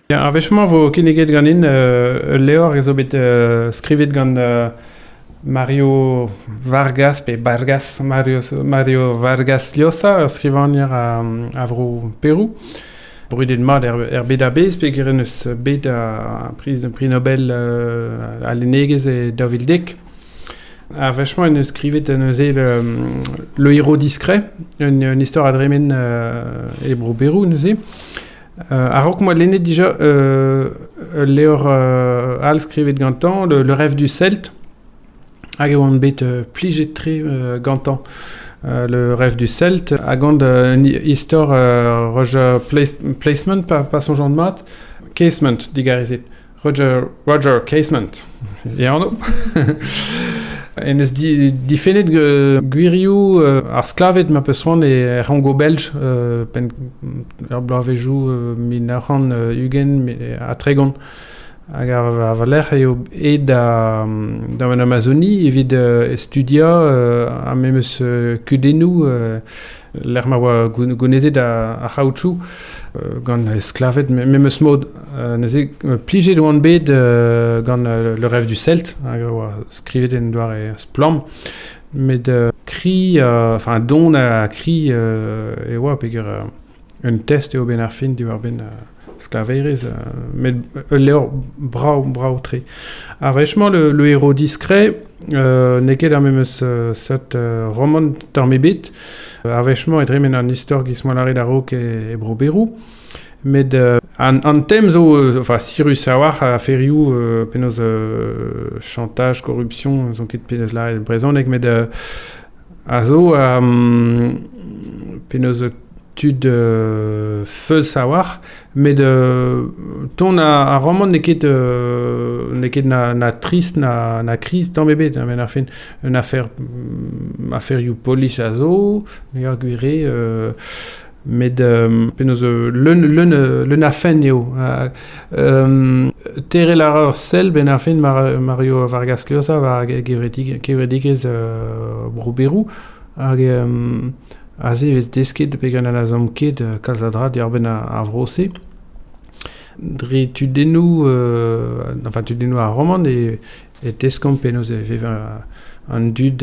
Ja, avechmañ vo kinniget ganin levr ezo bet skrivet gant Mario Vargas pe Vargas, Mario Vargas Llosa, skrivanier a vro Peru. Brudet mat bet a bez, pe geren eus bet a prix Nobel a l'ennegez e 2010. Avechmañ en eus skrivet en eus le héros discret, une histoire a dremen e bro Peru en eus a-raok moi l'ennet dija levr all skrivet gantañ, le rêve du Celte, hag eo an bet plijet tre gantañ. Le rêve du Celte, hag an histoire Roger Placement, pas son genre de mat, Casement, digarezet. Roger Casement. Ya anno. En eus difennet gwirioù ar sklavet ma peus ran e rango belge, pen ur bloavezhioù min arran ugen a tregon. Hag ar valer eo da an Amazonie evit studia a memeus kudennoù l'er ma oa gounezet a c'haoutchouc gant esklavet memeus mod neuze plijet oan bet gant le rêve du Celte hag oa skrivet en doar e splam met kri enfin don a kri e oa peogwir un test eo ben ar fin diwar ben sklaveirez, met levr brao tre. Avechmañ le héros discret, neket ar memeus set roman tamm ebet, avechmañ edremen an istor gismoalaret a-raok e bro Peru, met an tem zo, enfin, Cyrus a war a ferioù penaos chantage, corruption, zon ket penaos la el brezhoneg, met a zo penaos tud feuz a war, met ton a roman neket na trist, na kriz tamm ebet, men ar fin un aferioù polish a zo, ur gwire, met penaos leun a fen eo. Terel ar sel ben ar fin Mario Vargas Llosa va gevredigez bro Peru, hag aze vez desket pe gant an azom ket kalz a dra diar ben a vrose. Dre tudennoù a roman e deskom penaos e vev an dud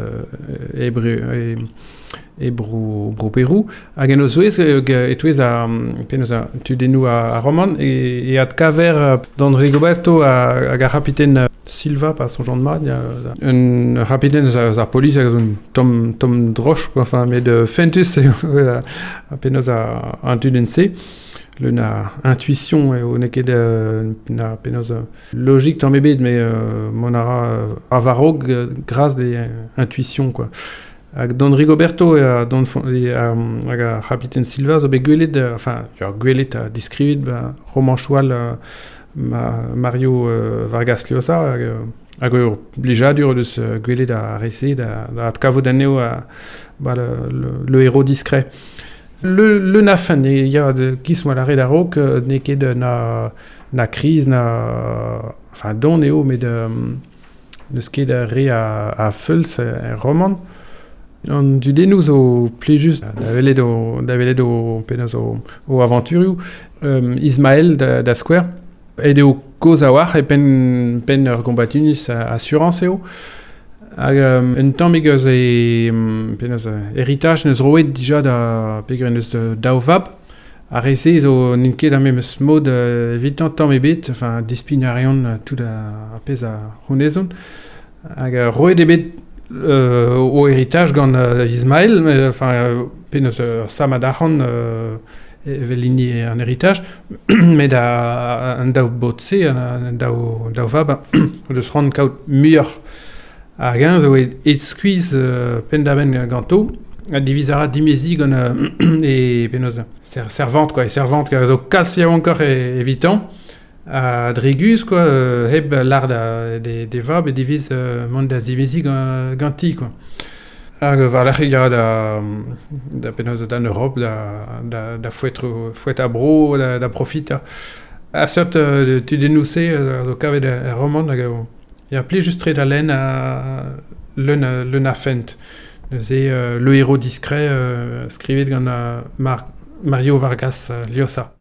e bro Peru. Hag en o zouez etouez penaos a tudennoù a roman e ad kaver d'an Rigoberto hag a rapitaine Silva, pas son genre de mat, un rapitaine ar police hag un tom droch, enfin, met de fentus a penaos a dud en se. Le na intuition eo neket na penaos logique tamm ebet, mais mon ara avarog graz de intuition, quoi. Hag don Rigoberto hag a rapitaine Silva zo bet gwelet, enfin, gwelet a diskrivet roman choual Mario Vargas Llosa hag ur blijadur eus gwelet a rese da kavod aneo le héros discret. Le nafan ya gismoalaret a-raok neket na kriz, enfin don eo, met neus ket re a feulz e roman. An dudennoù zo plejus da welet o penaos o aventurioù Ismaël da Square. Et eo koz a war e pen ur gombatunus assurance eo. Hag un tamm egeus penaos héritage neus roet dija da peogwir neus daou vab. A reze zo n'int ket memeus mod evitant tamm ebet, enfin, dispin a reont tout a pez a c'hounezon. Hag roet ebet o héritage gant Ismaël, enfin, penaos samad arran evel inni an héritage, met an daou botse, an daou vab, deus ran kaout muioc'h. Hag an zo et skuiz pendaben ganto, a divizara dimezi gant e penaos servante, quoi, e servante ka zo kalz yaou ankor evitant, a dregus, quoi, heb l'ar de vab e diviz mont da zimezi ganti, quoi. Hag valer ya da penaos d'an Europe, da fouet a bro, da profita. A seurt tudennoù se zo kavet e roman, hag ya plejus tre da len leun a fent. Le héros discret skrivet gant Mario Vargas Llosa.